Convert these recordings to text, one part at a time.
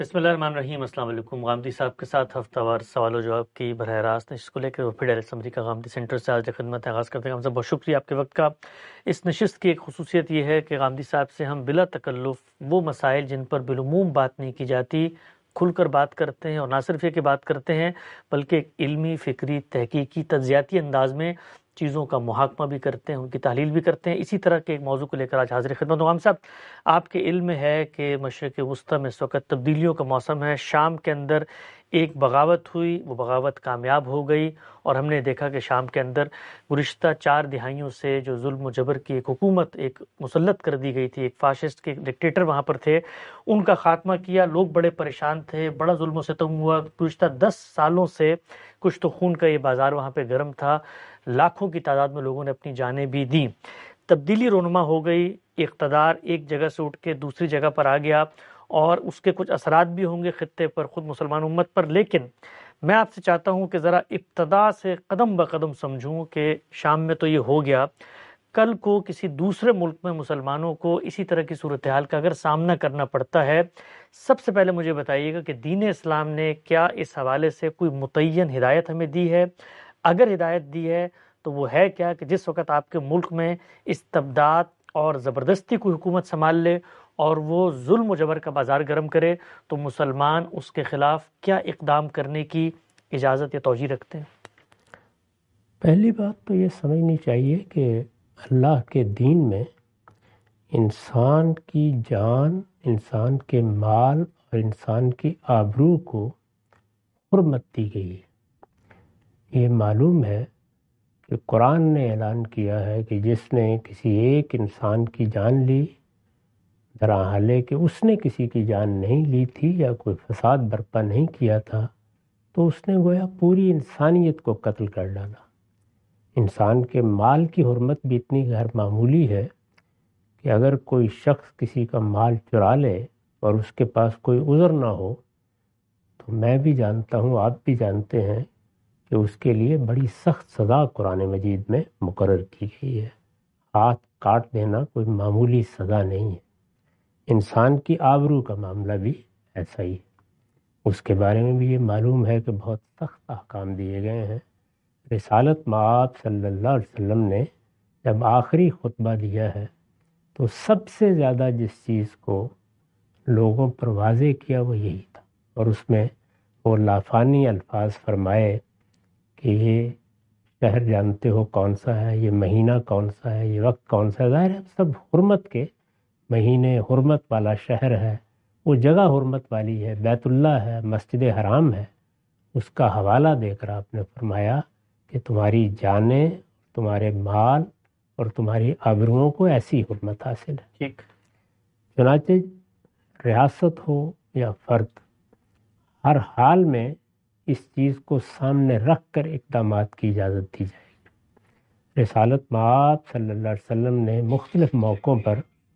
بسم اللہ الرحمن الرحیم۔ السلام علیکم۔ غامدی صاحب کے ساتھ ہفتہ وار سوال و جواب کی براہ راست نشست کو لے کر وہ پھر ڈائریکٹ اسمبلی کا غامدی سینٹر سے آج خدمت آغاز کرتے ہیں۔ ہم سب بہت شکریہ آپ کے وقت کا۔ اس نشست کی ایک خصوصیت یہ ہے کہ غامدی صاحب سے ہم بلا تکلف وہ مسائل جن پر بالعموم بات نہیں کی جاتی کھل کر بات کرتے ہیں، اور نہ صرف یہ کہ بات کرتے ہیں بلکہ ایک علمی، فکری، تحقیقی، تجزیاتی انداز میں چیزوں کا محاکمہ بھی کرتے ہیں، ان کی تحلیل بھی کرتے ہیں۔ اسی طرح کے ایک موضوع کو لے کر آج حاضر خدمت ہوں۔ غام صاحب، آپ کے علم میں ہے کہ مشرق وسطی میں اس وقت تبدیلیوں کا موسم ہے۔ شام کے اندر ایک بغاوت ہوئی، وہ بغاوت کامیاب ہو گئی، اور ہم نے دیکھا کہ شام کے اندر گزشتہ 4 دہائیوں سے جو ظلم و جبر کی ایک حکومت ایک مسلط کر دی گئی تھی، ایک فاشسٹ کے ڈکٹیٹر وہاں پر تھے، ان کا خاتمہ کیا۔ لوگ بڑے پریشان تھے، بڑا ظلم و ستم ہوا۔ گزشتہ 10 سالوں سے کچھ تو خون کا یہ بازار وہاں پہ گرم تھا، لاکھوں کی تعداد میں لوگوں نے اپنی جانیں بھی دیں۔ تبدیلی رونما ہو گئی، اقتدار ایک جگہ سے اٹھ کے دوسری جگہ پر آ گیا، اور اس کے کچھ اثرات بھی ہوں گے خطے پر، خود مسلمان امت پر۔ لیکن میں آپ سے چاہتا ہوں کہ ذرا ابتدا سے قدم بقدم سمجھوں کہ شام میں تو یہ ہو گیا، کل کو کسی دوسرے ملک میں مسلمانوں کو اسی طرح کی صورتحال کا اگر سامنا کرنا پڑتا ہے، سب سے پہلے مجھے بتائیے گا کہ دین اسلام نے کیا اس حوالے سے کوئی متعین ہدایت ہمیں دی ہے؟ اگر ہدایت دی ہے تو وہ ہے کیا کہ جس وقت آپ کے ملک میں استبداد اور زبردستی کوئی حکومت سنبھال لے اور وہ ظلم و جبر کا بازار گرم کرے، تو مسلمان اس کے خلاف کیا اقدام کرنے کی اجازت یا توجیہ رکھتے ہیں؟ پہلی بات تو یہ سمجھنی چاہیے کہ اللہ کے دین میں انسان کی جان، انسان کے مال اور انسان کی آبرو کو حرمت دی گئی ہے۔ یہ معلوم ہے کہ قرآن نے اعلان کیا ہے کہ جس نے کسی ایک انسان کی جان لی، درحالے کہ اس نے کسی کی جان نہیں لی تھی یا کوئی فساد برپا نہیں کیا تھا، تو اس نے گویا پوری انسانیت کو قتل کر ڈالا۔ انسان کے مال کی حرمت بھی اتنی غیر معمولی ہے کہ اگر کوئی شخص کسی کا مال چرا لے اور اس کے پاس کوئی عذر نہ ہو، تو میں بھی جانتا ہوں، آپ بھی جانتے ہیں کہ اس کے لیے بڑی سخت سزا قرآن مجید میں مقرر کی گئی ہے۔ ہاتھ کاٹ دینا کوئی معمولی سزا نہیں ہے۔ انسان کی آبرو کا معاملہ بھی ایسا ہی ہے، اس کے بارے میں بھی یہ معلوم ہے کہ بہت سخت احکام دیے گئے ہیں۔ رسالت مآب صلی اللہ علیہ وسلم نے جب آخری خطبہ دیا ہے تو سب سے زیادہ جس چیز کو لوگوں پر واضح کیا وہ یہی تھا، اور اس میں وہ لافانی الفاظ فرمائے کہ یہ شہر جانتے ہو کون سا ہے، یہ مہینہ کون سا ہے، یہ وقت کون سا ہے۔ ظاہر ہے سب حرمت کے مہینے، حرمت والا شہر ہے، وہ جگہ حرمت والی ہے، بیت اللہ ہے، مسجد حرام ہے۔ اس کا حوالہ دے کر آپ نے فرمایا کہ تمہاری جانیں، تمہارے مال اور تمہاری آبروؤں کو ایسی حرمت حاصل ہے۔ ٹھیک۔ چنانچہ ریاست ہو یا فرد، ہر حال میں اس چیز کو سامنے رکھ کر اقدامات کی اجازت دی جائے گی۔ رسالت مآب صلی اللہ علیہ وسلم نے مختلف موقعوں پر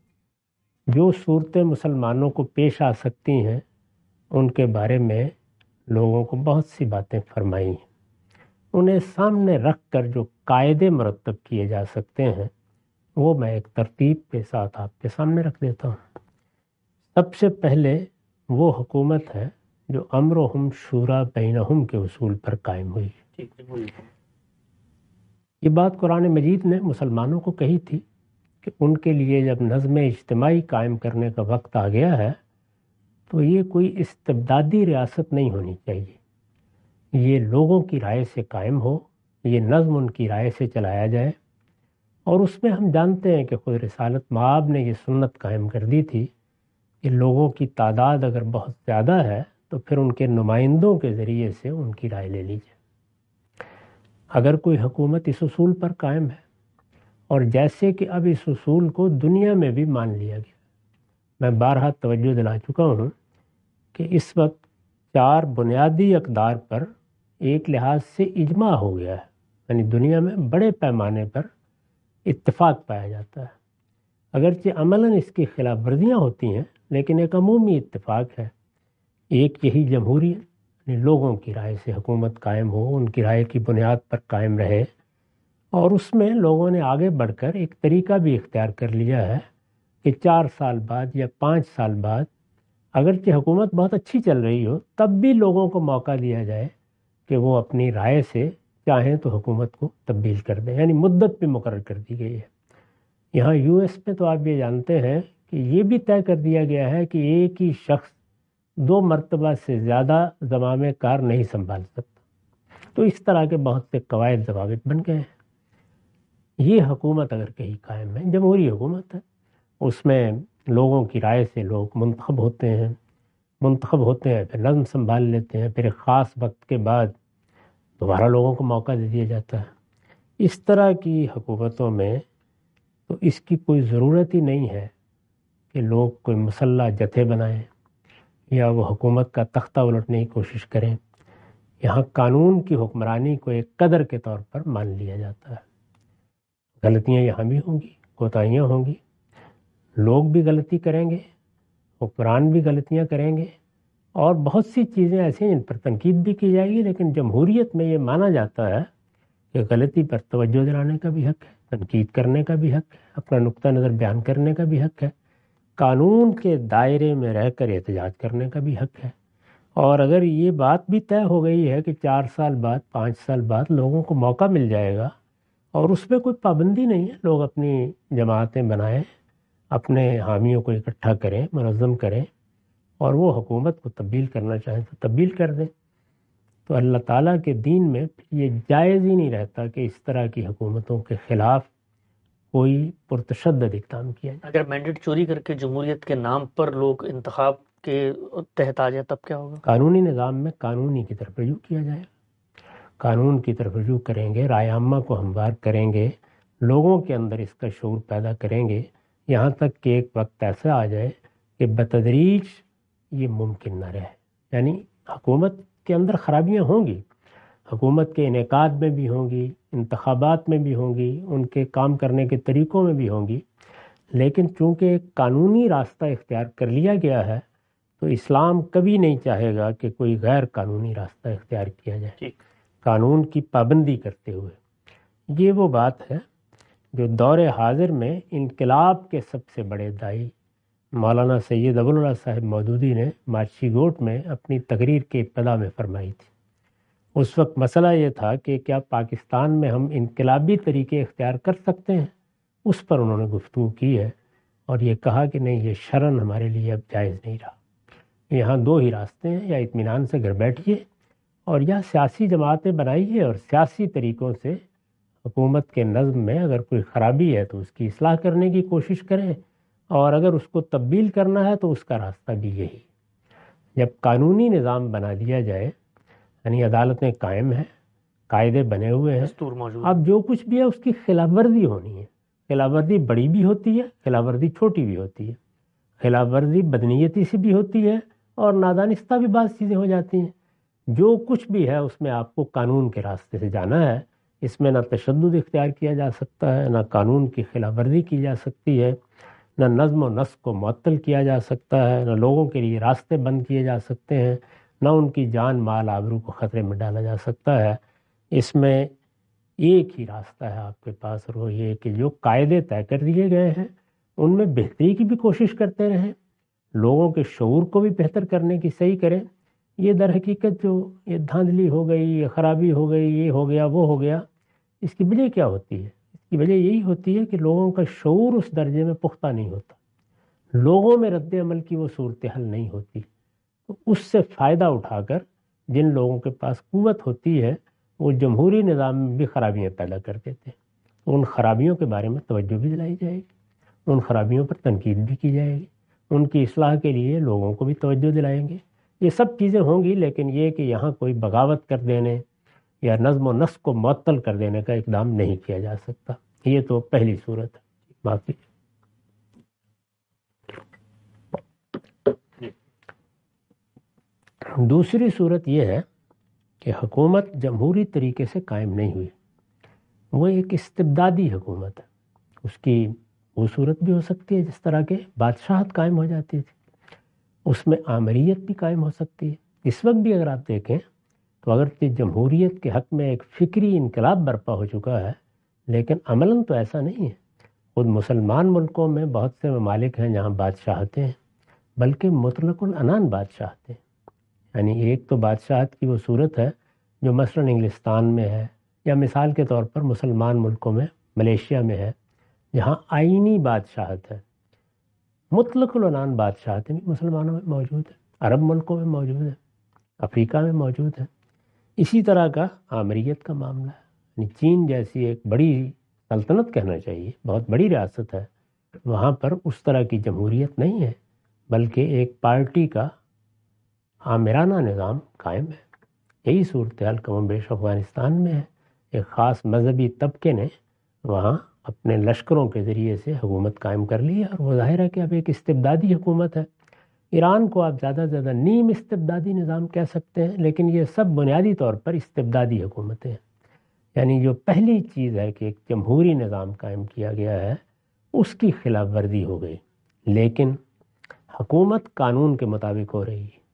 جو صورتیں مسلمانوں کو پیش آ سکتی ہیں ان کے بارے میں لوگوں کو بہت سی باتیں فرمائی ہیں۔ انہیں سامنے رکھ کر جو قاعدے مرتب کیے جا سکتے ہیں وہ میں ایک ترتیب کے ساتھ آپ کے سامنے رکھ دیتا ہوں۔ سب سے پہلے وہ حکومت ہے جو امرہم شورا بینہم کے اصول پر قائم ہوئی ہے۔ یہ بات قرآن مجید نے مسلمانوں کو کہی تھی کہ ان کے لیے جب نظم اجتماعی قائم کرنے کا وقت آ گیا ہے تو یہ کوئی استبدادی ریاست نہیں ہونی چاہیے، یہ لوگوں کی رائے سے قائم ہو، یہ نظم ان کی رائے سے چلایا جائے۔ اور اس میں ہم جانتے ہیں کہ خود رسالت مآب نے یہ سنت قائم کر دی تھی کہ لوگوں کی تعداد اگر بہت زیادہ ہے تو پھر ان کے نمائندوں کے ذریعے سے ان کی رائے لے لی جائے۔ اگر کوئی حکومت اس اصول پر قائم ہے، اور جیسے کہ اب اس اصول کو دنیا میں بھی مان لیا گیا، میں بارہا توجہ دلا چکا ہوں کہ اس وقت 4 بنیادی اقدار پر ایک لحاظ سے اجماع ہو گیا ہے، یعنی دنیا میں بڑے پیمانے پر اتفاق پایا جاتا ہے۔ اگرچہ عملاً اس کی خلاف ورزیاں ہوتی ہیں لیکن ایک عمومی اتفاق ہے۔ ایک یہی جمہوریت، یعنی لوگوں کی رائے سے حکومت قائم ہو، ان کی رائے کی بنیاد پر قائم رہے، اور اس میں لوگوں نے آگے بڑھ کر ایک طریقہ بھی اختیار کر لیا ہے کہ 4 سال بعد یا 5 سال بعد اگرچہ حکومت بہت اچھی چل رہی ہو تب بھی لوگوں کو موقع دیا جائے کہ وہ اپنی رائے سے چاہیں تو حکومت کو تبدیل کر دیں، یعنی مدت بھی مقرر کر دی گئی ہے۔ یہاں یو ایس میں تو آپ یہ جانتے ہیں کہ یہ بھی طے کر دیا گیا ہے کہ ایک ہی شخص 2 مرتبہ سے زیادہ زمام کار نہیں سنبھال سکتا۔ تو اس طرح کے بہت سے قواعد ضوابط بن گئے ہیں۔ یہ حکومت اگر کہیں قائم ہے، جمہوری حکومت ہے، اس میں لوگوں کی رائے سے لوگ منتخب ہوتے ہیں، پھر نظم سنبھال لیتے ہیں، پھر ایک خاص وقت کے بعد دوبارہ لوگوں کو موقع دے دیا جاتا ہے۔ اس طرح کی حکومتوں میں تو اس کی کوئی ضرورت ہی نہیں ہے کہ لوگ کوئی مسلح جتھے بنائیں یا وہ حکومت کا تختہ الٹنے کی کوشش کریں۔ یہاں قانون کی حکمرانی کو ایک قدر کے طور پر مان لیا جاتا ہے۔ غلطیاں یہاں بھی ہوں گی، کوتاہیاں ہوں گی، لوگ بھی غلطی کریں گے، حکمران بھی غلطیاں کریں گے، اور بہت سی چیزیں ایسی ہیں جن پر تنقید بھی کی جائے گی، لیکن جمہوریت میں یہ مانا جاتا ہے کہ غلطی پر توجہ دلانے کا بھی حق ہے، تنقید کرنے کا بھی حق ہے، اپنا نقطہ نظر بیان کرنے کا بھی حق ہے، قانون کے دائرے میں رہ کر احتجاج کرنے کا بھی حق ہے۔ اور اگر یہ بات بھی طے ہو گئی ہے کہ 4 سال بعد 5 سال بعد لوگوں کو موقع مل جائے گا اور اس پہ کوئی پابندی نہیں ہے، لوگ اپنی جماعتیں بنائیں، اپنے حامیوں کو اکٹھا کریں، منظم کریں، اور وہ حکومت کو تبدیل کرنا چاہیں تو تبدیل کر دیں، تو اللہ تعالیٰ کے دین میں یہ جائز ہی نہیں رہتا کہ اس طرح کی حکومتوں کے خلاف کوئی پرتشدد اقدام کیا جائے۔ اگر مینڈیٹ چوری کر کے جمہوریت کے نام پر لوگ انتخاب کے تحت آ جائیں تب کیا ہوگا؟ قانونی نظام میں قانونی کی طرف رجوع کیا جائے، قانون کی طرف رجوع کریں گے، رائے عامہ کو ہموار کریں گے، لوگوں کے اندر اس کا شعور پیدا کریں گے، یہاں تک کہ ایک وقت ایسا آ جائے کہ بتدریج یہ ممکن نہ رہے۔ یعنی حکومت کے اندر خرابیاں ہوں گی، حکومت کے انعقاد میں بھی ہوں گی، انتخابات میں بھی ہوں گی، ان کے کام کرنے کے طریقوں میں بھی ہوں گی، لیکن چونکہ ایک قانونی راستہ اختیار کر لیا گیا ہے تو اسلام کبھی نہیں چاہے گا کہ کوئی غیر قانونی راستہ اختیار کیا جائے، قانون کی پابندی کرتے ہوئے۔ یہ وہ بات ہے جو دور حاضر میں انقلاب کے سب سے بڑے داعی مولانا سید ابوالعلا صاحب مودودی نے مارچی گوٹ میں اپنی تقریر کے ابتدا میں فرمائی تھی۔ اس وقت مسئلہ یہ تھا کہ کیا پاکستان میں ہم انقلابی طریقے اختیار کر سکتے ہیں، اس پر انہوں نے گفتگو کی ہے اور یہ کہا کہ نہیں، یہ شرعاً ہمارے لیے اب جائز نہیں رہا۔ یہاں 2 ہی راستے ہیں، یا اطمینان سے گھر بیٹھیے اور یا سیاسی جماعتیں بنائیے اور سیاسی طریقوں سے حکومت کے نظم میں اگر کوئی خرابی ہے تو اس کی اصلاح کرنے کی کوشش کریں، اور اگر اس کو تبدیل کرنا ہے تو اس کا راستہ بھی یہی۔ جب قانونی نظام بنا دیا جائے، یعنی عدالتیں قائم ہیں، قاعدے بنے ہوئے ہیں، دستور موجود، اب جو کچھ بھی ہے اس کی خلاف ورزی ہونی ہے۔ خلاف ورزی بڑی بھی ہوتی ہے، خلاف ورزی چھوٹی بھی ہوتی ہے، خلاف ورزی بدنیتی سے بھی ہوتی ہے اور نادانستہ بھی بعض چیزیں ہو جاتی ہیں۔ جو کچھ بھی ہے اس میں آپ کو قانون کے راستے سے جانا ہے، اس میں نہ تشدد اختیار کیا جا سکتا ہے، نہ قانون کی خلاف ورزی کی جا سکتی ہے، نہ نظم و نسق کو معطل کیا جا سکتا ہے، نہ لوگوں کے لیے راستے بند کیے جا سکتے ہیں، نہ ان کی جان مال آبرو کو خطرے میں ڈالا جا سکتا ہے۔ اس میں ایک ہی راستہ ہے آپ کے پاس، اور وہ یہ کہ جو قاعدے طے کر دیے گئے ہیں ان میں بہتری کی بھی کوشش کرتے رہیں، لوگوں کے شعور کو بھی بہتر کرنے کی صحیح کریں۔ یہ در حقیقت جو یہ دھاندلی ہو گئی، یہ خرابی ہو گئی، یہ ہو گیا وہ ہو گیا، اس کی وجہ کیا ہوتی ہے؟ اس کی وجہ یہی ہوتی ہے کہ لوگوں کا شعور اس درجے میں پختہ نہیں ہوتا، لوگوں میں رد عمل کی وہ صورتحال نہیں ہوتی، تو اس سے فائدہ اٹھا کر جن لوگوں کے پاس قوت ہوتی ہے وہ جمہوری نظام میں بھی خرابیاں پیدا کر دیتے ہیں۔ ان خرابیوں کے بارے میں توجہ بھی دلائی جائے گی، ان خرابیوں پر تنقید بھی کی جائے گی، ان کی اصلاح کے لیے لوگوں کو بھی توجہ دلائیں گے۔ یہ سب چیزیں ہوں گی، لیکن یہ کہ یہاں کوئی بغاوت کر دینے یا نظم و نسق کو معطل کر دینے کا اقدام نہیں کیا جا سکتا۔ یہ تو پہلی صورت ہے۔ باقی دوسری صورت یہ ہے کہ حکومت جمہوری طریقے سے قائم نہیں ہوئی، وہ ایک استبدادی حکومت ہے۔ اس کی وہ صورت بھی ہو سکتی ہے جس طرح کے بادشاہت قائم ہو جاتی تھی، اس میں آمریت بھی قائم ہو سکتی ہے۔ اس وقت بھی اگر آپ دیکھیں تو اگرچہ جمہوریت کے حق میں ایک فکری انقلاب برپا ہو چکا ہے، لیکن عملاً تو ایسا نہیں ہے۔ خود مسلمان ملکوں میں بہت سے ممالک ہیں جہاں بادشاہتیں ہیں، بلکہ مطلق العنان بادشاہ تھے. یعنی ایک تو بادشاہت کی وہ صورت ہے جو مثلاً انگلستان میں ہے، یا مثال کے طور پر مسلمان ملکوں میں ملیشیا میں ہے، جہاں آئینی بادشاہت ہے. مطلق العنان بادشاہت بھی مسلمانوں میں موجود ہے، عرب ملکوں میں موجود ہے، افریقہ میں موجود ہے. اسی طرح کا آمریت کا معاملہ ہے. یعنی چین جیسی ایک بڑی سلطنت کہنا چاہیے، بہت بڑی ریاست ہے، وہاں پر اس طرح کی جمہوریت نہیں ہے، بلکہ ایک پارٹی کا آمرانہ نظام قائم ہے. یہی صورتحال کم و بیش افغانستان میں ہے. ایک خاص مذہبی طبقے نے وہاں اپنے لشکروں کے ذریعے سے حکومت قائم کر لی ہے، اور وہ ظاہر ہے کہ اب ایک استبدادی حکومت ہے. ایران کو آپ زیادہ سے زیادہ نیم استبدادی نظام کہہ سکتے ہیں، لیکن یہ سب بنیادی طور پر استبدادی حکومتیں ہیں. یعنی جو پہلی چیز ہے کہ ایک جمہوری نظام قائم کیا گیا ہے، اس کی خلاف ورزی ہو گئی، لیکن حکومت قانون کے مطابق ہو رہی ہے.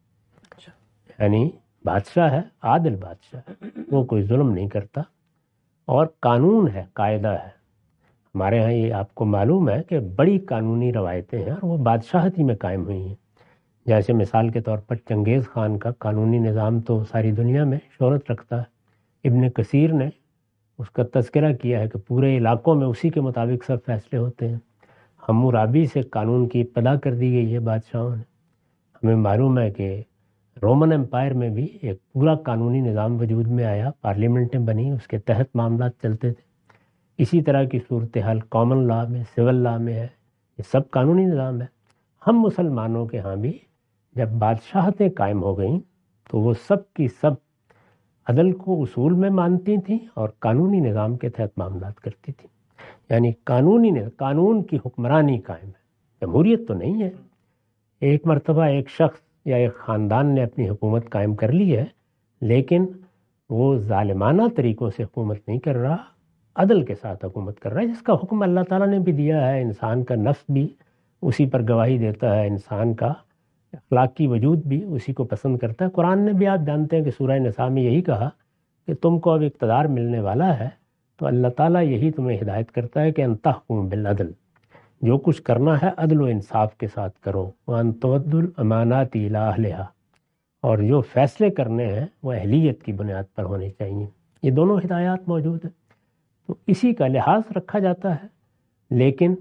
یعنی بادشاہ ہے، عادل بادشاہ ہے، وہ کوئی ظلم نہیں کرتا، اور قانون ہے، قاعدہ ہے. ہمارے ہاں یہ آپ کو معلوم ہے کہ بڑی قانونی روایتیں ہیں، اور وہ بادشاہت ہی میں قائم ہوئی ہیں. جیسے مثال کے طور پر چنگیز خان کا قانونی نظام تو ساری دنیا میں شہرت رکھتا ہے. ابن کثیر نے اس کا تذکرہ کیا ہے کہ پورے علاقوں میں اسی کے مطابق سب فیصلے ہوتے ہیں. حمورابی سے قانون کی ابتدا کر دی گئی ہے بادشاہوں نے. ہمیں معلوم ہے کہ رومن امپائر میں بھی ایک پورا قانونی نظام وجود میں آیا، پارلیمنٹیں بنی، اس کے تحت معاملات چلتے تھے. اسی طرح کی صورتحال کامن لا میں، سول لا میں ہے. یہ سب قانونی نظام ہے. ہم مسلمانوں کے ہاں بھی جب بادشاہتیں قائم ہو گئیں تو وہ سب کی سب عدل کو اصول میں مانتی تھیں اور قانونی نظام کے تحت معاملات کرتی تھیں. یعنی قانون کی حکمرانی قائم ہے، جمہوریت تو نہیں ہے. ایک مرتبہ ایک شخص یا ایک خاندان نے اپنی حکومت قائم کر لی ہے، لیکن وہ ظالمانہ طریقوں سے حکومت نہیں کر رہا، عدل کے ساتھ حکومت کر رہا ہے، جس کا حکم اللہ تعالیٰ نے بھی دیا ہے. انسان کا نفس بھی اسی پر گواہی دیتا ہے، انسان کا اخلاقی وجود بھی اسی کو پسند کرتا ہے. قرآن نے بھی آپ جانتے ہیں کہ سورہ نساء میں یہی کہا کہ تم کو اب اقتدار ملنے والا ہے تو اللہ تعالیٰ یہی تمہیں ہدایت کرتا ہے کہ ان تحکم بالعدل، جو کچھ کرنا ہے عدل و انصاف کے ساتھ کرو، وان تؤدوا الامانات الی اہلہا، اور جو فیصلے کرنے ہیں وہ اہلیت کی بنیاد پر ہونے چاہیے. یہ دونوں ہدایات موجود ہیں، تو اسی کا لحاظ رکھا جاتا ہے، لیکن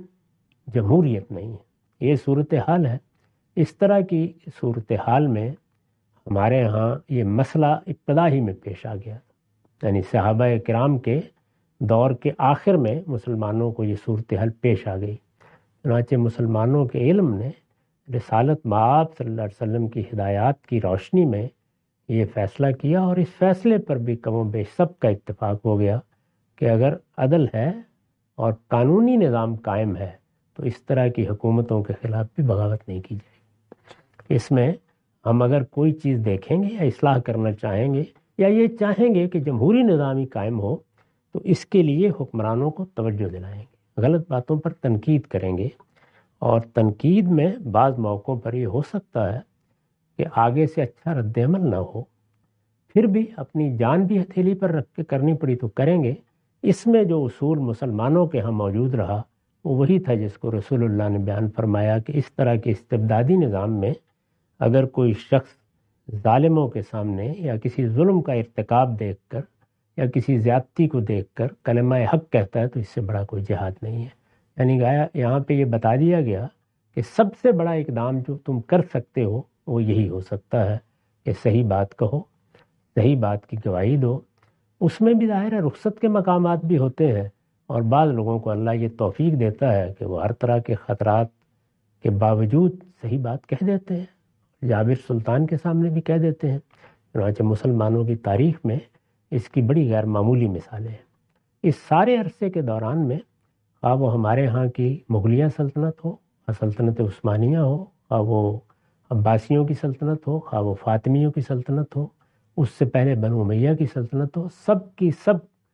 جمہوریت نہیں ہے. یہ صورتحال ہے. اس طرح کی صورتحال میں ہمارے ہاں یہ مسئلہ ابتدا ہی میں پیش آ گیا. یعنی صحابہ کرام کے دور کے آخر میں مسلمانوں کو یہ صورتحال پیش آ گئی. چنانچہ مسلمانوں کے علم نے رسالت مآب صلی اللہ علیہ وسلم کی ہدایات کی روشنی میں یہ فیصلہ کیا، اور اس فیصلے پر بھی کم و بیش سب کا اتفاق ہو گیا کہ اگر عدل ہے اور قانونی نظام قائم ہے تو اس طرح کی حکومتوں کے خلاف بھی بغاوت نہیں کی جائے گی. اس میں ہم اگر کوئی چیز دیکھیں گے یا اصلاح کرنا چاہیں گے یا یہ چاہیں گے کہ جمہوری نظام ہی قائم ہو، تو اس کے لیے حکمرانوں کو توجہ دلائیں گے، غلط باتوں پر تنقید کریں گے. اور تنقید میں بعض موقعوں پر یہ ہو سکتا ہے کہ آگے سے اچھا رد عمل نہ ہو، پھر بھی اپنی جان بھی ہتھیلی پر رکھ کے کرنی پڑی تو کریں گے. اس میں جو اصول مسلمانوں کے ہاں موجود رہا وہ وہی تھا جس کو رسول اللہ نے بیان فرمایا کہ اس طرح کے استبدادی نظام میں اگر کوئی شخص ظالموں کے سامنے یا کسی ظلم کا ارتکاب دیکھ کر یا کسی زیادتی کو دیکھ کر کلمہ حق کہتا ہے تو اس سے بڑا کوئی جہاد نہیں ہے. یعنی یہاں پہ یہ بتا دیا گیا کہ سب سے بڑا اقدام جو تم کر سکتے ہو وہ یہی ہو سکتا ہے کہ صحیح بات کہو، صحیح بات کی گواہی دو. اس میں بھی ظاہر ہے رخصت کے مقامات بھی ہوتے ہیں، اور بعض لوگوں کو اللہ یہ توفیق دیتا ہے کہ وہ ہر طرح کے خطرات کے باوجود صحیح بات کہہ دیتے ہیں. جابر سلطان کے سامنے بھی کہہ دیتے ہیں. چنانچہ مسلمانوں کی تاریخ میں اس کی بڑی غیر معمولی مثالیں ہیں. اس سارے عرصے کے دوران میں خواہ وہ ہمارے ہاں کی مغلیہ سلطنت ہو، سلطنت عثمانیہ ہو، خواہ وہ عباسیوں کی سلطنت ہو، خواہ وہ فاطمیوں کی سلطنت ہو، اس سے پہلے بنو امیہ کی سلطنت ہو، سب کی سب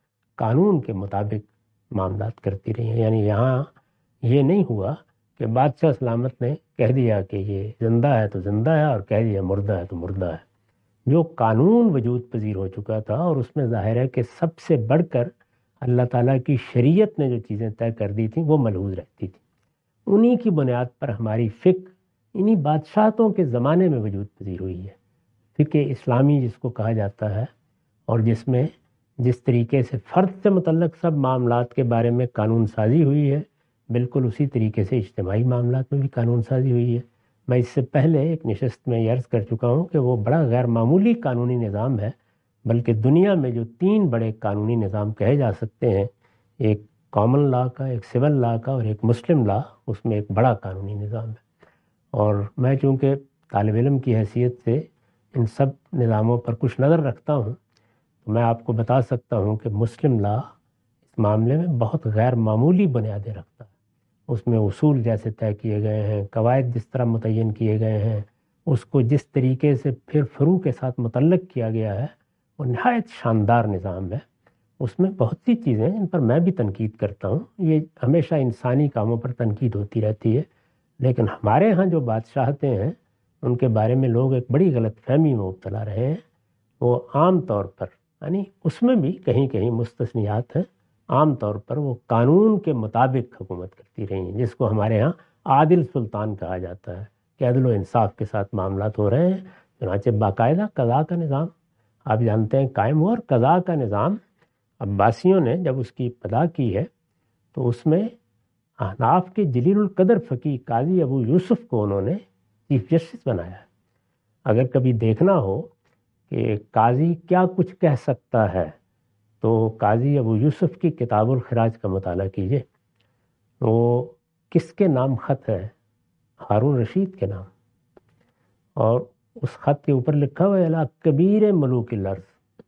قانون کے مطابق معاملات کرتی رہی ہیں. یعنی یہاں یہ نہیں ہوا کہ بادشاہ سلامت نے کہہ دیا کہ یہ زندہ ہے تو زندہ ہے اور کہہ دیا مردہ ہے تو مردہ ہے. جو قانون وجود پذیر ہو چکا تھا، اور اس میں ظاہر ہے کہ سب سے بڑھ کر اللہ تعالیٰ کی شریعت نے جو چیزیں طے کر دی تھیں وہ ملحوظ رہتی تھیں. انہی کی بنیاد پر ہماری فقہ انہی بادشاہتوں کے زمانے میں وجود پذیر ہوئی ہے۔ فقہ اسلامی جس کو کہا جاتا ہے، اور جس میں جس طریقے سے فرد سے متعلق سب معاملات کے بارے میں قانون سازی ہوئی ہے، بالکل اسی طریقے سے اجتماعی معاملات میں بھی قانون سازی ہوئی ہے۔ میں اس سے پہلے ایک نشست میں عرض کر چکا ہوں کہ وہ بڑا غیر معمولی قانونی نظام ہے، بلکہ دنیا میں جو 3 بڑے قانونی نظام کہے جا سکتے ہیں، ایک کامن لا کا، ایک سول لا کا اور ایک مسلم لا، اس میں ایک بڑا قانونی نظام ہے۔ اور میں چونکہ طالب علم کی حیثیت سے ان سب نظاموں پر کچھ نظر رکھتا ہوں، تو میں آپ کو بتا سکتا ہوں کہ مسلم لا اس معاملے میں بہت غیر معمولی بنیادیں رکھتا ہے۔ اس میں اصول جیسے طے کیے گئے ہیں، قواعد جس طرح متعین کیے گئے ہیں، اس کو جس طریقے سے پھر فروع کے ساتھ متعلق کیا گیا ہے، وہ نہایت شاندار نظام ہے۔ اس میں بہت سی چیزیں ان پر میں بھی تنقید کرتا ہوں، یہ ہمیشہ انسانی کاموں پر تنقید ہوتی رہتی ہے، لیکن ہمارے ہاں جو بادشاہتیں ہیں ان کے بارے میں لوگ ایک بڑی غلط فہمی میں مبتلا رہے ہیں۔ وہ عام طور پر، یعنی اس میں بھی کہیں کہیں مستثنیات ہیں، عام طور پر وہ قانون کے مطابق حکومت کرتی رہی ہیں، جس کو ہمارے ہاں عادل سلطان کہا جاتا ہے کہ عدل و انصاف کے ساتھ معاملات ہو رہے ہیں۔ چنانچہ باقاعدہ قضاء کا نظام آپ جانتے ہیں قائم ہوا، اور قضاء کا نظام عباسیوں نے جب اس کی ابتدا کی ہے تو اس میں احناف کے جلیل القدر فقی قاضی ابو یوسف کو انہوں نے چیف جسٹس بنایا ہے۔ اگر کبھی دیکھنا ہو کہ قاضی کیا کچھ کہہ سکتا ہے تو قاضی ابو یوسف کی کتاب الخراج کا مطالعہ کیجئے۔ وہ کس کے نام خط ہے؟ ہارون رشید کے نام، اور اس خط کے اوپر لکھا ہوا ہے الی کبیر ملوک الارض۔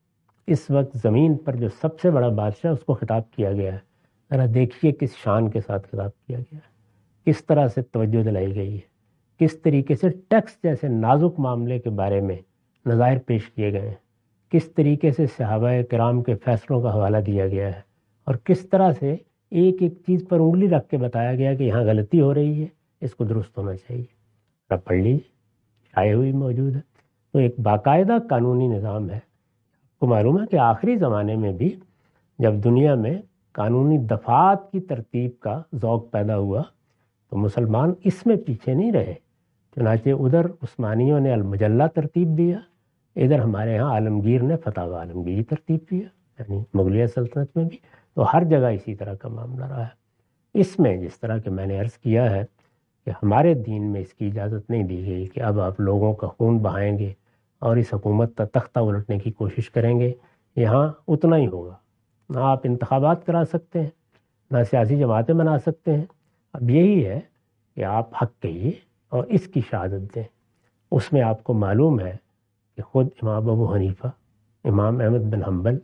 اس وقت زمین پر جو سب سے بڑا بادشاہ، اس کو خطاب کیا گیا ہے۔ ذرا دیکھیے کس شان کے ساتھ خطاب کیا گیا ہے، کس طرح سے توجہ دلائی گئی ہے، کس طریقے سے ٹیکس جیسے نازک معاملے کے بارے میں نظائر پیش کیے گئے ہیں، کس طریقے سے صحابہ کرام کے فیصلوں کا حوالہ دیا گیا ہے، اور کس طرح سے ایک ایک چیز پر انگلی رکھ کے بتایا گیا کہ یہاں غلطی ہو رہی ہے، اس کو درست ہونا چاہیے۔ ذرا پڑھ لیجیے، شائع ہوئی موجود ہے۔ تو ایک باقاعدہ قانونی نظام ہے۔ آپ کو معلوم ہے کہ آخری زمانے میں بھی جب دنیا میں قانونی دفعات کی ترتیب کا ذوق پیدا ہوا تو مسلمان اس میں پیچھے نہیں رہے۔ چنانچہ ادھر عثمانیوں نے المجلہ ترتیب دیا، ادھر ہمارے ہاں عالمگیر نے فتاوی عالمگیری ترتیب دیا، یعنی مغلیہ سلطنت میں بھی۔ تو ہر جگہ اسی طرح کا معاملہ رہا ہے۔ اس میں جس طرح کہ میں نے عرض کیا ہے کہ ہمارے دین میں اس کی اجازت نہیں دی گئی کہ اب آپ لوگوں کا خون بہائیں گے اور اس حکومت کا تختہ الٹنے کی کوشش کریں گے۔ یہاں اتنا ہی ہوگا، نہ آپ انتخابات کرا سکتے ہیں، نہ سیاسی جماعتیں بنا سکتے ہیں۔ اب یہی ہے کہ آپ حق کہیے اور اس کی شہادت دیں۔ اس میں آپ کو معلوم ہے کہ خود امام ابو حنیفہ، امام احمد بن حنبل،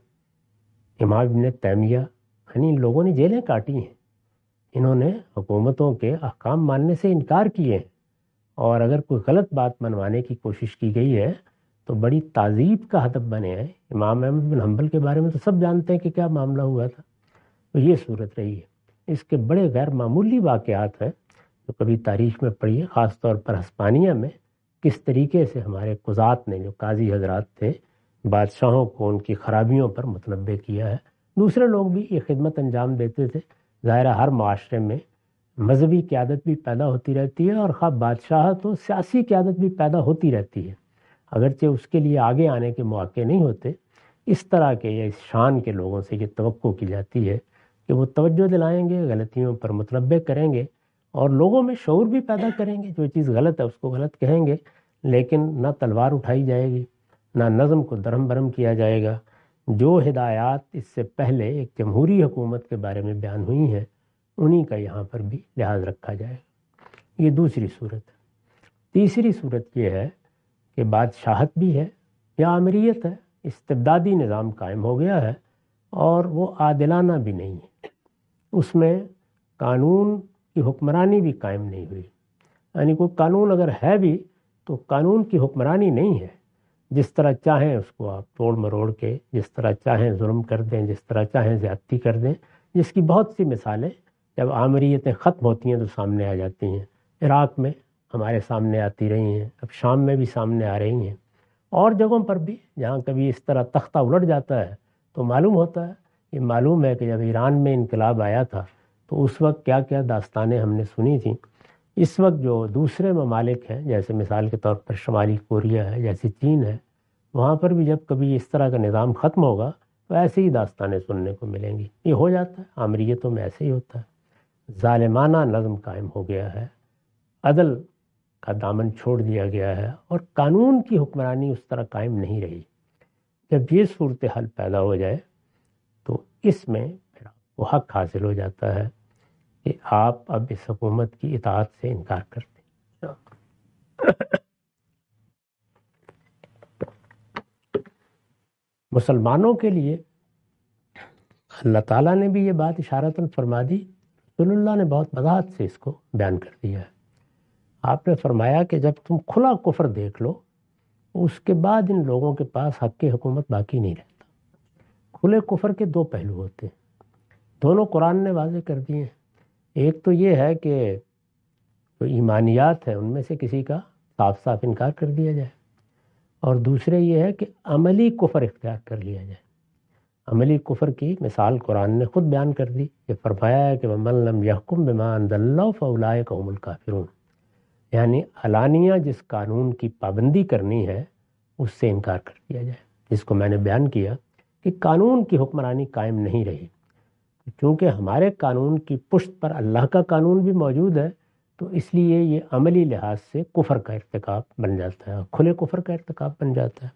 امام ابن تیمیہ، یعنی ان لوگوں نے جیلیں کاٹی ہیں، انہوں نے حکومتوں کے احکام ماننے سے انکار کیے ہیں، اور اگر کوئی غلط بات منوانے کی کوشش کی گئی ہے تو بڑی تعذیب کا ہدف بنے ہیں۔ امام احمد بن حنبل کے بارے میں تو سب جانتے ہیں کہ کیا معاملہ ہوا تھا۔ تو یہ صورت رہی ہے۔ اس کے بڑے غیر معمولی واقعات ہیں جو کبھی تاریخ میں پڑھیے، خاص طور پر ہسپانیہ میں کس طریقے سے ہمارے قضات نے، جو قاضی حضرات تھے، بادشاہوں کو ان کی خرابیوں پر متنبہ کیا ہے۔ دوسرے لوگ بھی یہ خدمت انجام دیتے تھے۔ ظاہر ہر معاشرے میں مذہبی قیادت بھی پیدا ہوتی رہتی ہے، اور خواہ بادشاہت ہو، سیاسی قیادت بھی پیدا ہوتی رہتی ہے، اگرچہ اس کے لیے آگے آنے کے مواقع نہیں ہوتے۔ اس طرح کے یا اس شان کے لوگوں سے یہ توقع کی جاتی ہے کہ وہ توجہ دلائیں گے، غلطیوں پر متنبہ کریں گے، اور لوگوں میں شعور بھی پیدا کریں گے۔ جو چیز غلط ہے اس کو غلط کہیں گے، لیکن نہ تلوار اٹھائی جائے گی، نہ نظم کو درہم برہم کیا جائے گا۔ جو ہدایات اس سے پہلے ایک جمہوری حکومت کے بارے میں بیان ہوئی ہیں، انہی کا یہاں پر بھی لحاظ رکھا جائے گا۔ یہ دوسری صورت ہے۔ تیسری صورت یہ ہے کہ بادشاہت بھی ہے یا امریت ہے، استبدادی نظام قائم ہو گیا ہے، اور وہ عادلانہ بھی نہیں ہے۔ اس میں قانون کی حکمرانی بھی قائم نہیں ہوئی، یعنی کوئی قانون اگر ہے بھی تو قانون کی حکمرانی نہیں ہے۔ جس طرح چاہیں اس کو آپ توڑ مروڑ کے، جس طرح چاہیں ظلم کر دیں، جس طرح چاہیں زیادتی کر دیں، جس کی بہت سی مثالیں جب آمریتیں ختم ہوتی ہیں تو سامنے آ جاتی ہیں۔ عراق میں ہمارے سامنے آتی رہی ہیں، اب شام میں بھی سامنے آ رہی ہیں، اور جگہوں پر بھی جہاں کبھی اس طرح تختہ الٹ جاتا ہے تو معلوم ہوتا ہے۔ یہ معلوم ہے کہ جب ایران میں انقلاب آیا تھا تو اس وقت کیا کیا داستانیں ہم نے سنی تھیں اس وقت جو دوسرے ممالک ہیں، جیسے مثال کے طور پر شمالی کوریا ہے، جیسے چین ہے، وہاں پر بھی جب کبھی اس طرح کا نظام ختم ہوگا تو ایسے ہی داستانیں سننے کو ملیں گی. یہ ہو جاتا ہے، آمریتوں میں ایسے ہی ہوتا ہے. ظالمانہ نظم قائم ہو گیا ہے، عدل کا دامن چھوڑ دیا گیا ہے، اور قانون کی حکمرانی اس طرح قائم نہیں رہی. جب یہ صورتحال پیدا ہو جائے تو اس میں پھر آپ کو حق حاصل ہو جاتا ہے کہ آپ اب اس حکومت کی اطاعت سے انکار کرتے ہیں. مسلمانوں کے لیے اللہ تعالیٰ نے بھی یہ بات اشارتاً فرما دی، رسول اللہ نے بہت وضاحت سے اس کو بیان کر دیا ہے. آپ نے فرمایا کہ جب تم کھلا کفر دیکھ لو اس کے بعد ان لوگوں کے پاس حق کی حکومت باقی نہیں رہتا. کھلے کفر کے دو پہلو ہوتے ہیں، دونوں قرآن نے واضح کر دیے ہیں. ایک تو یہ ہے کہ جو ایمانیات ہیں ان میں سے کسی کا صاف صاف انکار کر دیا جائے، اور دوسرے یہ ہے کہ عملی کفر اختیار کر لیا جائے. عملی کفر کی مثال قرآن نے خود بیان کر دی. یہ فرمایا ہے کہ وَمَن لَّمْ يَحْكُم بِمَا أَنزَلَ اللَّهُ فَأُولَٰئِكَ هُمُ الْكَافِرُونَ، یعنی علانیہ جس قانون کی پابندی کرنی ہے اس سے انکار کر دیا جائے. جس کو میں نے بیان کیا کہ قانون کی حکمرانی قائم نہیں رہی، چونکہ ہمارے قانون کی پشت پر اللہ کا قانون بھی موجود ہے، تو اس لیے یہ عملی لحاظ سے کفر کا ارتکاب بن جاتا ہے، کھلے کفر کا ارتکاب بن جاتا ہے.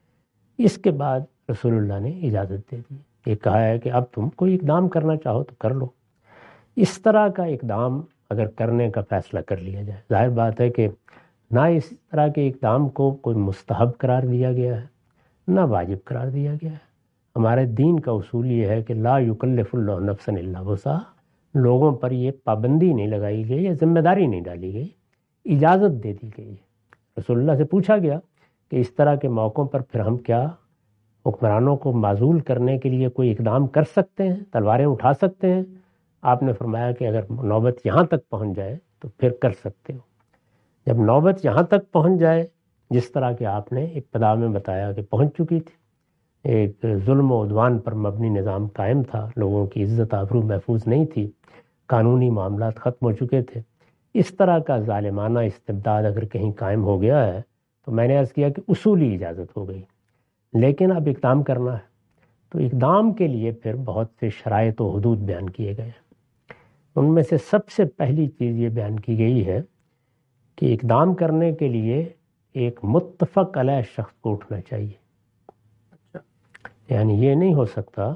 اس کے بعد رسول اللہ نے اجازت دے دی، یہ کہا ہے کہ اب تم کوئی اقدام کرنا چاہو تو کر لو. اس طرح کا اقدام اگر کرنے کا فیصلہ کر لیا جائے، ظاہر بات ہے کہ نہ اس طرح کے اقدام کو کوئی مستحب قرار دیا گیا ہے نہ واجب قرار دیا گیا ہے. ہمارے دین کا اصول یہ ہے کہ لا یکلف اللہ نفسا الا وسعها، لوگوں پر یہ پابندی نہیں لگائی گئی یا ذمہ داری نہیں ڈالی گئی، اجازت دے دی گئی ہے. رسول اللہ سے پوچھا گیا کہ اس طرح کے موقعوں پر پھر ہم کیا حکمرانوں کو معزول کرنے کے لیے کوئی اقدام کر سکتے ہیں، تلواریں اٹھا سکتے ہیں؟ آپ نے فرمایا کہ اگر نوبت یہاں تک پہنچ جائے تو پھر کر سکتے ہو. جب نوبت یہاں تک پہنچ جائے، جس طرح کہ آپ نے ابتدا میں بتایا کہ پہنچ چکی تھی، ایک ظلم و عدوان پر مبنی نظام قائم تھا، لوگوں کی عزت آبرو محفوظ نہیں تھی، قانونی معاملات ختم ہو چکے تھے، اس طرح کا ظالمانہ استبداد اگر کہیں قائم ہو گیا ہے تو میں نے عرض کیا کہ اصولی اجازت ہو گئی. لیکن اب اقدام کرنا ہے تو اقدام کے لیے پھر بہت سے شرائط و حدود بیان کیے گئے ہیں. ان میں سے سب سے پہلی چیز یہ بیان کی گئی ہے کہ اقدام کرنے کے لیے ایک متفق علیہ شخص کو اٹھنا چاہیے. یعنی یہ نہیں ہو سکتا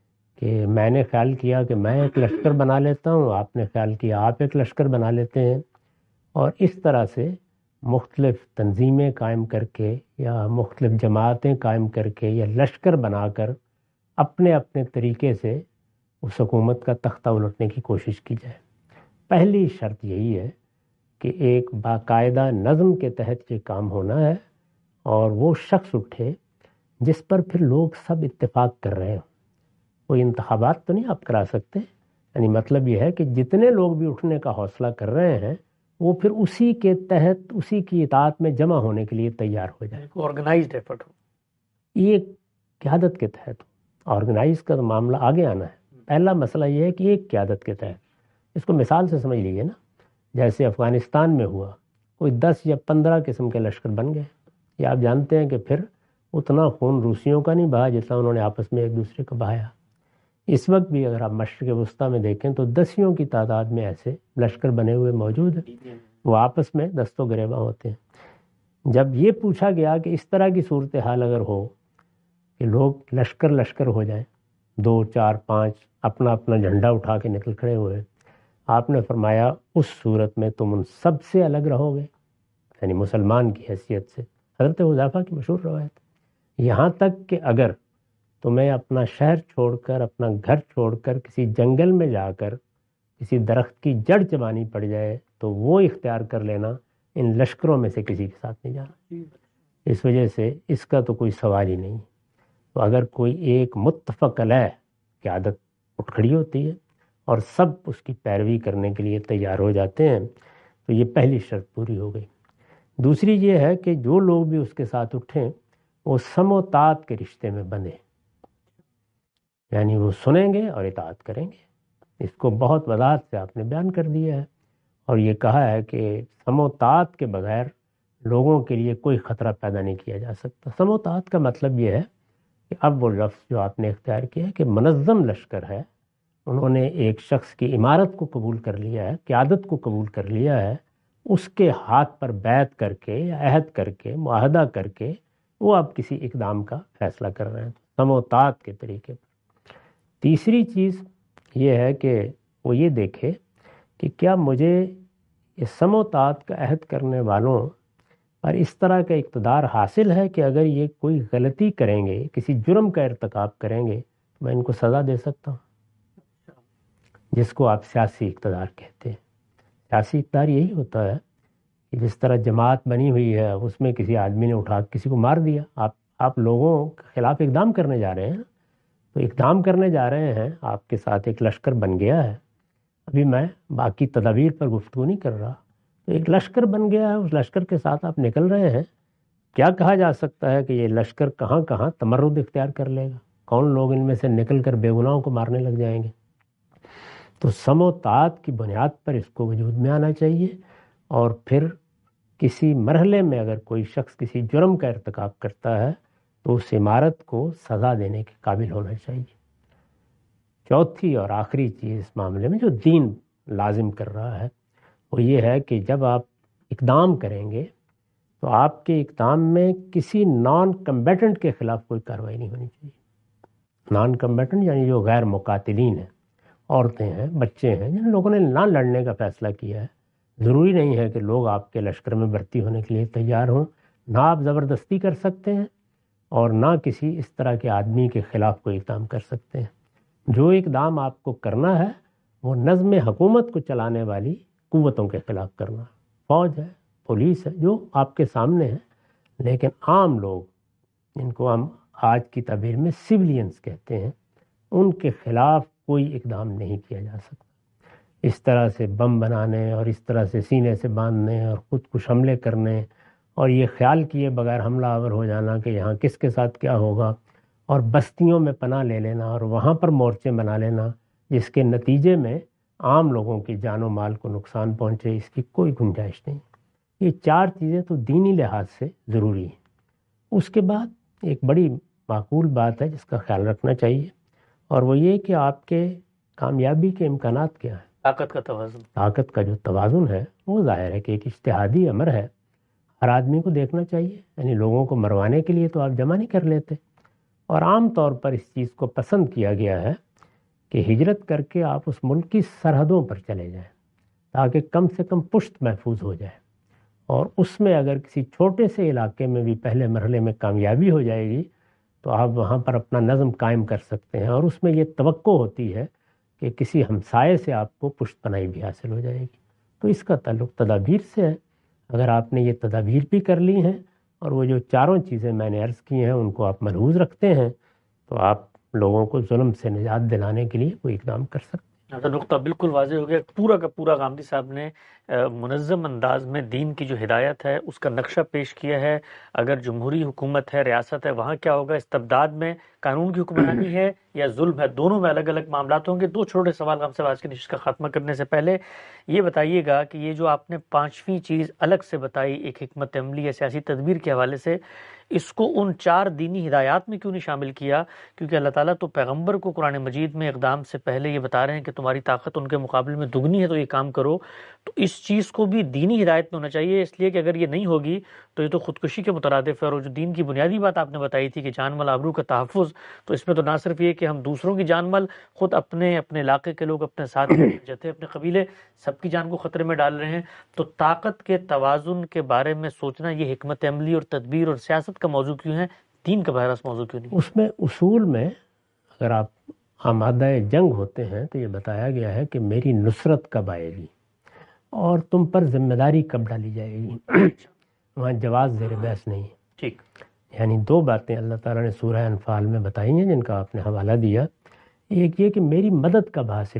کہ میں نے خیال کیا کہ میں ایک لشکر بنا لیتا ہوں، آپ نے خیال کیا آپ ایک لشکر بنا لیتے ہیں، اور اس طرح سے مختلف تنظیمیں قائم کر کے یا مختلف جماعتیں قائم کر کے یا لشکر بنا کر اپنے اپنے طریقے سے اس حکومت کا تختہ الٹنے کی کوشش کی جائے. پہلی شرط یہی ہے کہ ایک باقاعدہ نظم کے تحت یہ کام ہونا ہے، اور وہ شخص اٹھے جس پر پھر لوگ سب اتفاق کر رہے ہوں. کوئی انتخابات تو نہیں آپ کرا سکتے، یعنی مطلب یہ ہے کہ جتنے لوگ بھی اٹھنے کا حوصلہ کر رہے ہیں وہ پھر اسی کے تحت اسی کی اطاعت میں جمع ہونے کے لیے تیار ہو جائے. آرگنائزڈ ایفرٹ ہو، یہ قیادت کے تحت آرگنائز کا معاملہ آگے آنا ہے. پہلا مسئلہ یہ ہے کہ ایک قیادت کے تحت، اس کو مثال سے سمجھ لیجیے نا، جیسے افغانستان میں ہوا، کوئی 10 یا 15 قسم کے لشکر بن گئے. یہ آپ جانتے ہیں کہ پھر اتنا خون روسیوں کا نہیں بہا جتنا انہوں نے آپس میں ایک دوسرے کا بہایا. اس وقت بھی اگر آپ مشرق وسطیٰ میں دیکھیں تو 10 کی تعداد میں ایسے لشکر بنے ہوئے موجود ہیں، وہ آپس میں دست و گریباں ہوتے ہیں. جب یہ پوچھا گیا کہ اس طرح کی صورتحال اگر ہو کہ لوگ لشکر ہو جائیں، 2 4 5 اپنا اپنا جھنڈا اٹھا کے نکل کھڑے ہوئے، آپ نے فرمایا اس صورت میں تم ان سب سے الگ رہو گے، یعنی مسلمان کی حیثیت سے. حضرت حذیفہ کی مشہور روایت، یہاں تک کہ اگر تمہیں اپنا شہر چھوڑ کر، اپنا گھر چھوڑ کر کسی جنگل میں جا کر کسی درخت کی جڑ چبانی پڑ جائے تو وہ اختیار کر لینا، ان لشکروں میں سے کسی کے ساتھ نہیں جانا. اس وجہ سے اس کا تو کوئی سوال ہی نہیں. تو اگر کوئی ایک متفق علیہ قیادت اٹھ کھڑی ہوتی ہے اور سب اس کی پیروی کرنے کے لیے تیار ہو جاتے ہیں تو یہ پہلی شرط پوری ہو گئی. دوسری یہ ہے کہ جو لوگ بھی اس کے ساتھ اٹھیں وہ سم و طاعت کے رشتے میں بندھیں، یعنی وہ سنیں گے اور اطاعت کریں گے. اس کو بہت وضاحت سے آپ نے بیان کر دیا ہے. اور یہ کہا ہے کہ سموتات کے بغیر لوگوں کے لیے کوئی خطرہ پیدا نہیں کیا جا سکتا۔ سموتات کا مطلب یہ ہے کہ اب وہ لفظ جو آپ نے اختیار کیا ہے کہ منظم لشکر ہے، انہوں نے ایک شخص کی امارت کو قبول کر لیا ہے، قیادت کو قبول کر لیا ہے، اس کے ہاتھ پر بیعت کر کے یا عہد کر کے معاہدہ کر کے وہ اب کسی اقدام کا فیصلہ کر رہے ہیں سموتات کے طریقے پر۔ تیسری چیز یہ ہے کہ وہ یہ دیکھے کہ کیا مجھے یہ سموتات کا عہد کرنے والوں اور اس طرح کا اقتدار حاصل ہے کہ اگر یہ کوئی غلطی کریں گے، کسی جرم کا ارتکاب کریں گے، تو میں ان کو سزا دے سکتا ہوں، جس کو آپ سیاسی اقتدار کہتے ہیں۔ سیاسی اقتدار یہی ہوتا ہے کہ جس طرح جماعت بنی ہوئی ہے، اس میں کسی آدمی نے اٹھا کسی کو مار دیا، آپ لوگوں کے خلاف اقدام کرنے جا رہے ہیں، تو اقدام کرنے جا رہے ہیں، آپ کے ساتھ ایک لشکر بن گیا ہے۔ ابھی میں باقی تدابیر پر گفتگو نہیں کر رہا، تو ایک لشکر بن گیا ہے، اس لشکر کے ساتھ آپ نکل رہے ہیں۔ کیا کہا جا سکتا ہے کہ یہ لشکر کہاں کہاں تمرد اختیار کر لے گا، کون لوگ ان میں سے نکل کر بے گناہوں کو مارنے لگ جائیں گے۔ تو سموتات کی بنیاد پر اس کو وجود میں آنا چاہیے، اور پھر کسی مرحلے میں اگر کوئی شخص کسی جرم کا ارتکاب کرتا ہے تو اس عمارت کو سزا دینے کے قابل ہونا چاہیے۔ چوتھی اور آخری چیز اس معاملے میں جو دین لازم کر رہا ہے وہ یہ ہے کہ جب آپ اقدام کریں گے تو آپ کے اقدام میں کسی نان کمبیٹنٹ کے خلاف کوئی کارروائی نہیں ہونی چاہیے۔ نان کمبیٹنٹ یعنی جو غیر مقاتلین ہیں، عورتیں ہیں، بچے ہیں، جن لوگوں نے نہ لڑنے کا فیصلہ کیا ہے۔ ضروری نہیں ہے کہ لوگ آپ کے لشکر میں بھرتی ہونے کے لیے تیار ہوں، نہ آپ زبردستی کر سکتے ہیں اور نہ کسی اس طرح کے آدمی کے خلاف کوئی اقدام کر سکتے ہیں۔ جو اقدام آپ کو کرنا ہے وہ نظم حکومت کو چلانے والی قوتوں کے خلاف کرنا ہے، فوج ہے، پولیس ہے، جو آپ کے سامنے ہے۔ لیکن عام لوگ، جن کو ہم آج کی تعبیر میں سویلینز کہتے ہیں، ان کے خلاف کوئی اقدام نہیں کیا جا سکتا۔ اس طرح سے بم بنانے اور اس طرح سے سینے سے باندھنے اور خود کش حملے کرنے اور یہ خیال کیے بغیر حملہ آور ہو جانا کہ یہاں کس کے ساتھ کیا ہوگا، اور بستیوں میں پناہ لے لینا اور وہاں پر مورچے بنا لینا جس کے نتیجے میں عام لوگوں کی جان و مال کو نقصان پہنچے، اس کی کوئی گنجائش نہیں۔ یہ چار چیزیں تو دینی لحاظ سے ضروری ہیں۔ اس کے بعد ایک بڑی معقول بات ہے جس کا خیال رکھنا چاہیے، اور وہ یہ کہ آپ کے کامیابی کے امکانات کیا ہیں۔ طاقت کا توازن۔ طاقت کا جو توازن ہے وہ ظاہر ہے کہ ایک اجتہادی امر ہے، ہر آدمی کو دیکھنا چاہیے۔ یعنی لوگوں کو مروانے کے لیے تو آپ جمع نہیں کر لیتے، اور عام طور پر اس چیز کو پسند کیا گیا ہے کہ ہجرت کر کے آپ اس ملک کی سرحدوں پر چلے جائیں تاکہ کم سے کم پشت محفوظ ہو جائے، اور اس میں اگر کسی چھوٹے سے علاقے میں بھی پہلے مرحلے میں کامیابی ہو جائے گی تو آپ وہاں پر اپنا نظم قائم کر سکتے ہیں، اور اس میں یہ توقع ہوتی ہے کہ کسی ہمسائے سے آپ کو پشت پناہی بھی حاصل ہو جائے گی۔ تو اس کا تعلق تدابیر سے ہے۔ اگر آپ نے یہ تدابیر بھی کر لی ہیں اور وہ جو چاروں چیزیں میں نے عرض کی ہیں ان کو آپ ملحوظ رکھتے ہیں تو آپ لوگوں کو ظلم سے نجات دلانے کے لیے کوئی اقدام کر سکتے ہیں۔ تو نقطہ بالکل واضح ہو گیا، پورا کا پورا غامدی صاحب نے منظم انداز میں دین کی جو ہدایت ہے اس کا نقشہ پیش کیا ہے۔ اگر جمہوری حکومت ہے، ریاست ہے، وہاں کیا ہوگا، استبداد میں قانون کی حکمرانی ہے یا ظلم ہے، دونوں میں الگ الگ معاملات ہوں گے۔ دو چھوٹے سوال ہم سے آج کی نشست کا خاتمہ کرنے سے پہلے یہ بتائیے گا کہ یہ جو آپ نے پانچویں چیز الگ سے بتائی ایک حکمت عملی یا سیاسی تدبیر کے حوالے سے، اس کو ان چار دینی ہدایات میں کیوں نہیں شامل کیا؟ کیونکہ اللہ تعالیٰ تو پیغمبر کو قرآن مجید میں اقدام سے پہلے یہ بتا رہے ہیں کہ تمہاری طاقت ان کے مقابلے میں دگنی ہے تو یہ کام کرو، تو اس چیز کو بھی دینی ہدایت میں ہونا چاہیے، اس لیے کہ اگر یہ نہیں ہوگی تو یہ تو خودکشی کے مترادف ہے۔ اور جو دین کی بنیادی بات آپ نے بتائی تھی کہ جان مال آبرو کا تحفظ، تو اس میں تو نہ صرف یہ کہ ہم دوسروں کی جان مال، خود اپنے علاقے کے لوگ، اپنے ساتھی، جتھے، اپنے قبیلے، سب کی جان کو خطرے میں ڈال رہے ہیں۔ تو طاقت کے توازن کے بارے میں سوچنا یہ حکمت عملی اور تدبیر اور سیاست کا موضوع کیوں ہے، دین کا بہر راست موضوع کیوں نہیں؟ اس میں اصول میں اگر آپ آمادہ جنگ ہوتے ہیں تو یہ بتایا گیا ہے کہ میری نصرت کب آئے گی اور تم پر ذمہ داری کب ڈالی جائے گی۔ وہاں جواز زیر بحث نہیں ہے۔ ٹھیک، یعنی دو باتیں اللہ تعالیٰ نے سورہ انفال میں بتائی ہیں جن کا آپ نے حوالہ دیا۔ ایک یہ کہ میری مدد کب حاصل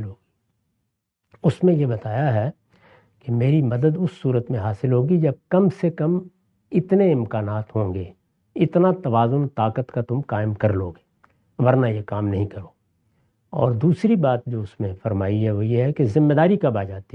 ہوگی، اس میں یہ بتایا ہے کہ میری مدد اس صورت میں حاصل ہوگی جب کم سے کم اتنے امکانات ہوں گے، اتنا توازن طاقت کا تم قائم کر لو گے، ورنہ یہ کام نہیں کرو۔ اور دوسری بات جو اس میں فرمائی ہے وہ یہ ہے کہ ذمہ داری کب آ جاتی ہے۔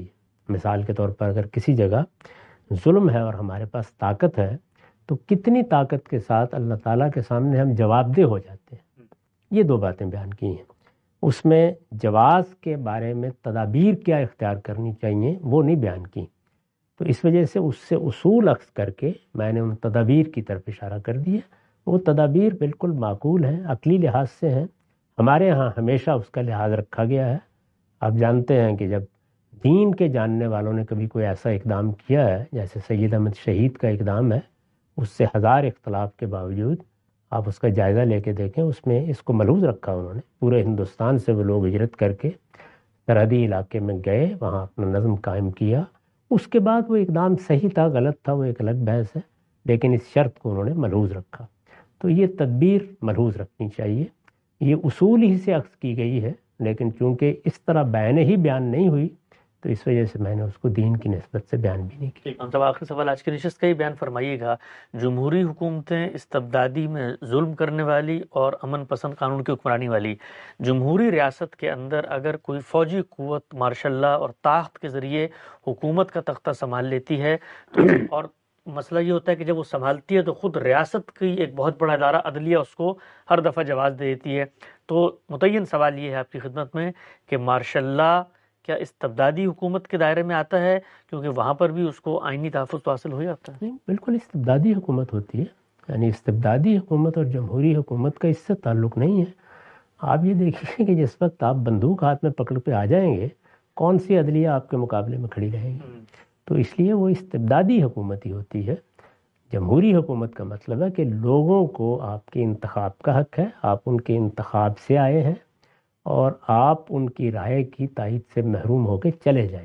مثال کے طور پر اگر کسی جگہ ظلم ہے اور ہمارے پاس طاقت ہے تو کتنی طاقت کے ساتھ اللہ تعالیٰ کے سامنے ہم جواب دہ ہو جاتے ہیں. یہ دو باتیں بیان کی ہیں. اس میں جواز کے بارے میں تدابیر کیا اختیار کرنی چاہیے وہ نہیں بیان کی. تو اس وجہ سے اس سے اصول اخذ کر کے میں نے ان تدابیر کی طرف اشارہ کر دیا. وہ تدابیر بالکل معقول ہیں, عقلی لحاظ سے ہیں. ہمارے ہاں ہمیشہ اس کا لحاظ رکھا گیا ہے. آپ جانتے ہیں کہ جب دین کے جاننے والوں نے کبھی کوئی ایسا اقدام کیا ہے جیسے سید احمد شہید کا اقدام ہے, اس سے ہزار اختلاف کے باوجود آپ اس کا جائزہ لے کے دیکھیں, اس میں اس کو ملحوظ رکھا. انہوں نے پورے ہندوستان سے وہ لوگ ہجرت کر کے سرحدی علاقے میں گئے, وہاں اپنا نظم قائم کیا. اس کے بعد وہ اقدام صحیح تھا غلط تھا وہ ایک الگ بحث ہے, لیکن اس شرط کو انہوں نے ملحوظ رکھا. تو یہ تدبیر ملحوظ رکھنی چاہیے. یہ اصول ہی سے اخذ کی گئی ہے, لیکن چونکہ اس طرح بیان نہیں ہوئی تو اس وجہ سے میں نے اس کو دین کی نسبت سے بیان بھی نہیں کیا. صاحب آخری سوال آج کی نشست کا ہی بیان فرمائیے گا. جمہوری حکومتیں استبدادی میں ظلم کرنے والی اور امن پسند قانون کی حکمرانی والی, جمہوری ریاست کے اندر اگر کوئی فوجی قوت مارشل لاء اور طاقت کے ذریعے حکومت کا تختہ سنبھال لیتی ہے تو اور مسئلہ یہ ہوتا ہے کہ جب وہ سنبھالتی ہے تو خود ریاست کی ایک بہت بڑا ادارہ عدلیہ اس کو ہر دفعہ جواز دے دیتی ہے, تو متعین سوال یہ ہے آپ کی خدمت میں کہ مارشل لاء کیا استبدادی حکومت کے دائرے میں آتا ہے, کیونکہ وہاں پر بھی اس کو آئینی تحفظ تو حاصل ہو جاتا ہے؟ نہیں, بالکل استبدادی حکومت ہوتی ہے. یعنی استبدادی حکومت اور جمہوری حکومت کا اس سے تعلق نہیں ہے. آپ یہ دیکھیے کہ جس وقت آپ بندوق ہاتھ میں پکڑ پہ آ جائیں گے کون سی عدلیہ آپ کے مقابلے میں کھڑی رہے گی. تو اس لیے وہ استبدادی حکومت ہی ہوتی ہے. جمہوری حکومت کا مطلب ہے کہ لوگوں کو آپ کے انتخاب کا حق ہے, آپ ان کے انتخاب سے آئے ہیں اور آپ ان کی رائے کی تائید سے محروم ہو کے چلے جائیں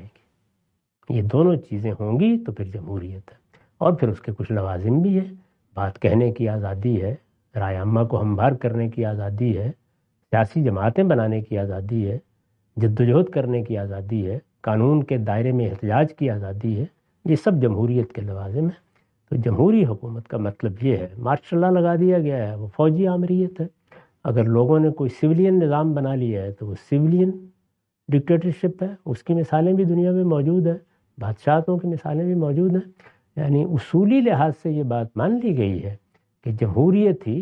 گے. یہ دونوں چیزیں ہوں گی تو پھر جمہوریت ہے. اور پھر اس کے کچھ لوازم بھی ہے. بات کہنے کی آزادی ہے, رائے عامہ کو ہموار کرنے کی آزادی ہے, سیاسی جماعتیں بنانے کی آزادی ہے, جدوجہد کرنے کی آزادی ہے, قانون کے دائرے میں احتجاج کی آزادی ہے. یہ سب جمہوریت کے لوازم ہیں. تو جمہوری حکومت کا مطلب یہ ہے, مارشل لاء لگا دیا گیا ہے, وہ فوجی آمریت ہے. اگر لوگوں نے کوئی سویلین نظام بنا لیا ہے تو وہ سویلین ڈکٹیٹرشپ ہے. اس کی مثالیں بھی دنیا میں موجود ہیں, بادشاہتوں کی مثالیں بھی موجود ہیں. یعنی اصولی لحاظ سے یہ بات مان لی گئی ہے کہ جمہوریت ہی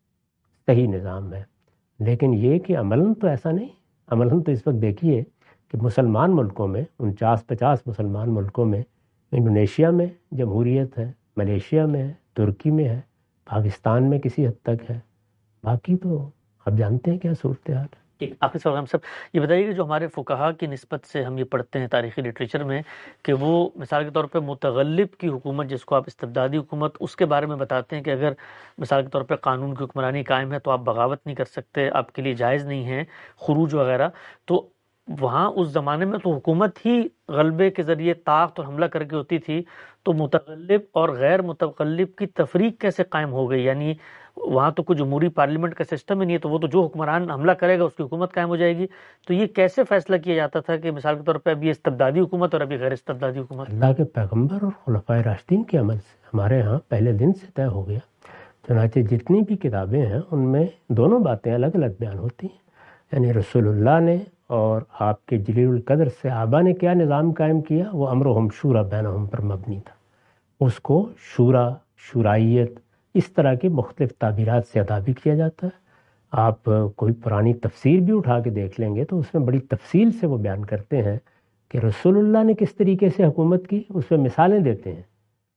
صحیح نظام ہے. لیکن یہ کہ عملاً تو ایسا نہیں. عملاً تو اس وقت دیکھیے کہ مسلمان ملکوں میں 49-50 مسلمان ملکوں میں, انڈونیشیا میں جمہوریت ہے, ملیشیا میں ہے, ترکی میں ہے, پاکستان میں کسی حد تک ہے, باقی تو آپ جانتے ہیں کیا صورتحال ہے. آخر سوال ہم سب یہ بتائیے کہ جو ہمارے فقہا کی نسبت سے ہم یہ پڑھتے ہیں تاریخی لٹریچر میں کہ وہ مثال کے طور پہ متغلب کی حکومت جس کو آپ استبدادی حکومت اس کے بارے میں بتاتے ہیں کہ اگر مثال کے طور پہ قانون کی حکمرانی قائم ہے تو آپ بغاوت نہیں کر سکتے, آپ کے لیے جائز نہیں ہے خروج وغیرہ. تو وہاں اس زمانے میں تو حکومت ہی غلبے کے ذریعے طاقت اور حملہ کر کے ہوتی تھی, تو متغلب اور غیر متغلب کی تفریق کیسے قائم ہو گئی؟ یعنی وہاں تو کوئی جمہوری پارلیمنٹ کا سسٹم ہی نہیں ہے, تو وہ تو جو حکمران حملہ کرے گا اس کی حکومت قائم ہو جائے گی. تو یہ کیسے فیصلہ کیا جاتا تھا کہ مثال کے طور پہ ابھی استبدادی حکومت اور ابھی غیر استبدادی حکومت؟ اللہ کے پیغمبر اور خلفائے راشدین کے عمل سے ہمارے ہاں پہلے دن سے طے ہو گیا. چنانچہ جتنی بھی کتابیں ہیں ان میں دونوں باتیں الگ الگ بیان ہوتی ہیں. یعنی رسول اللہ نے اور آپ کے جلیل القدر صحابہ نے کیا نظام قائم کیا, وہ امرہم شورا بینہم پر مبنی تھا. اس کو شورا, شورائیت, اس طرح کی مختلف تعبیرات سے ادا بھی کیا جاتا ہے. آپ کوئی پرانی تفسیر بھی اٹھا کے دیکھ لیں گے تو اس میں بڑی تفصیل سے وہ بیان کرتے ہیں کہ رسول اللہ نے کس طریقے سے حکومت کی, اس میں مثالیں دیتے ہیں.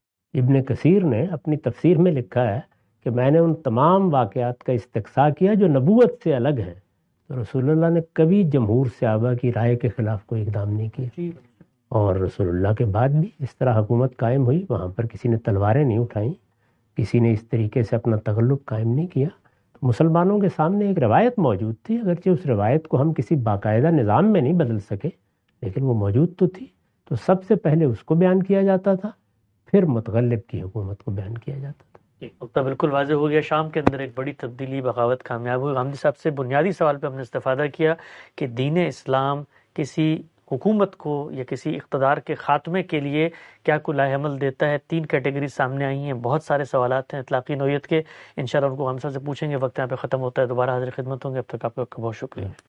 ابن کثیر نے اپنی تفسیر میں لکھا ہے کہ میں نے ان تمام واقعات کا استقصاء کیا جو نبوت سے الگ ہیں. تو رسول اللہ نے کبھی جمہور صحابہ کی رائے کے خلاف کوئی اقدام نہیں کیا, اور رسول اللہ کے بعد بھی اس طرح حکومت قائم ہوئی. وہاں پر کسی نے تلواریں نہیں اٹھائیں, کسی نے اس طریقے سے اپنا تغلب قائم نہیں کیا. تو مسلمانوں کے سامنے ایک روایت موجود تھی, اگرچہ اس روایت کو ہم کسی باقاعدہ نظام میں نہیں بدل سکے, لیکن وہ موجود تو تھی. تو سب سے پہلے اس کو بیان کیا جاتا تھا, پھر متغلب کی حکومت کو بیان کیا جاتا تھا. نقطہ بالکل واضح ہو گیا. شام کے اندر ایک بڑی تبدیلی, بغاوت کامیاب ہوئی. غامدی صاحب سے بنیادی سوال پہ ہم نے استفادہ کیا کہ دین اسلام کسی حکومت کو یا کسی اقتدار کے خاتمے کے لیے کیا کوئی لائحہ عمل دیتا ہے. 3 کیٹیگری سامنے آئی ہیں, بہت سارے سوالات ہیں اطلاقی نوعیت کے, انشاءاللہ ان کو ہم سے پوچھیں گے. وقت یہاں پہ ختم ہوتا ہے, دوبارہ حاضر خدمت ہوں گے. اب تک آپ کا بہت شکریہ.